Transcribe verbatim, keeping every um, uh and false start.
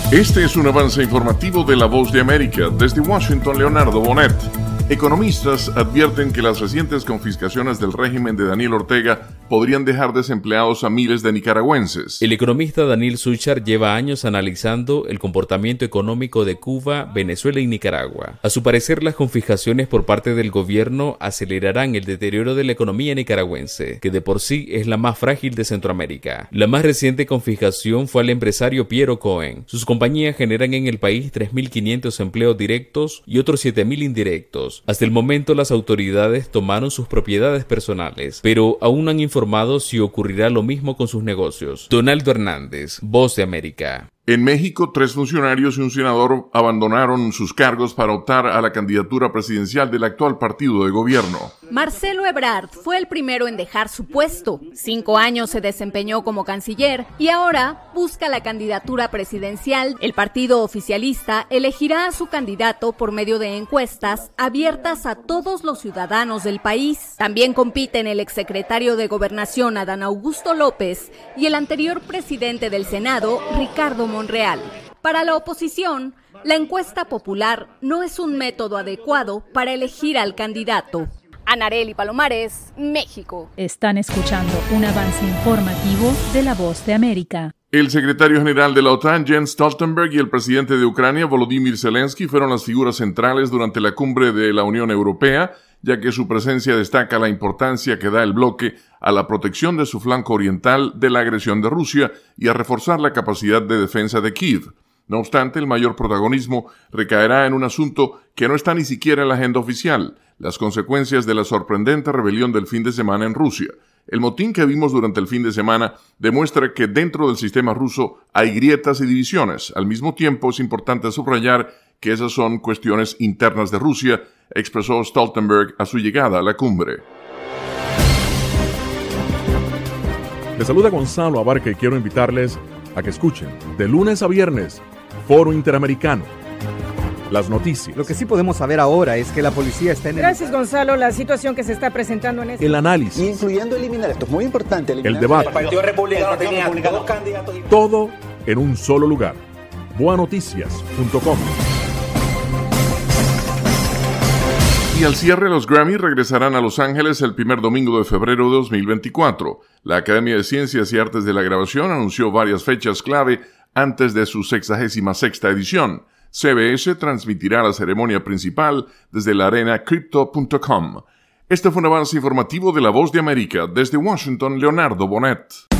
Este es un avance informativo de La Voz de América. Desde Washington, Leonardo Bonet. Economistas advierten que las recientes confiscaciones del régimen de Daniel Ortega podrían dejar desempleados a miles de nicaragüenses. El economista Daniel Suchar lleva años analizando el comportamiento económico de Cuba, Venezuela y Nicaragua. A su parecer, las confiscaciones por parte del gobierno acelerarán el deterioro de la economía nicaragüense, que de por sí es la más frágil de Centroamérica. La más reciente confiscación fue al empresario Piero Cohen. Sus compañías generan en el país tres mil quinientos empleos directos y otros siete mil indirectos. Hasta el momento, las autoridades tomaron sus propiedades personales, pero aún no han informado si ocurrirá lo mismo con sus negocios. Donaldo Hernández, Voz de América. En México, tres funcionarios y un senador abandonaron sus cargos para optar a la candidatura presidencial del actual partido de gobierno. Marcelo Ebrard fue el primero en dejar su puesto. Cinco años se desempeñó como canciller y ahora busca la candidatura presidencial. El partido oficialista elegirá a su candidato por medio de encuestas abiertas a todos los ciudadanos del país. También compiten el exsecretario de Gobernación, Adán Augusto López, y el anterior presidente del Senado, Ricardo Monreal. Monreal. Para la oposición, la encuesta popular no es un método adecuado para elegir al candidato. Anarely Palomares, México. Están escuchando un avance informativo de La Voz de América. El secretario general de la OTAN, Jens Stoltenberg, y el presidente de Ucrania, Volodymyr Zelensky, fueron las figuras centrales durante la cumbre de la Unión Europea, ya que su presencia destaca la importancia que da el bloque a la protección de su flanco oriental de la agresión de Rusia y a reforzar la capacidad de defensa de Kiev. No obstante, el mayor protagonismo recaerá en un asunto que no está ni siquiera en la agenda oficial: las consecuencias de la sorprendente rebelión del fin de semana en Rusia. El motín que vimos durante el fin de semana demuestra que dentro del sistema ruso hay grietas y divisiones. Al mismo tiempo, es importante subrayar que esas son cuestiones internas de Rusia, expresó Stoltenberg a su llegada a la cumbre. Les saluda Gonzalo Abarca y quiero invitarles a que escuchen de lunes a viernes Foro Interamericano. Las noticias. Lo que sí podemos saber ahora es que la policía está en el... Gracias, Gonzalo. La situación que se está presentando en este... El análisis. Incluyendo eliminar, esto es muy importante. Eliminar el debate. El Partido Republicano tenía dos candidatos. Todo en un solo lugar. boa noticias punto com. Y al cierre, los Grammy regresarán a Los Ángeles el primer domingo de febrero de dos mil veinticuatro. La Academia de Ciencias y Artes de la Grabación anunció varias fechas clave antes de su sexagésima sexta edición. C B S transmitirá la ceremonia principal desde la arena crypto punto com. Este fue un avance informativo de La Voz de América. Desde Washington, Leonardo Bonet.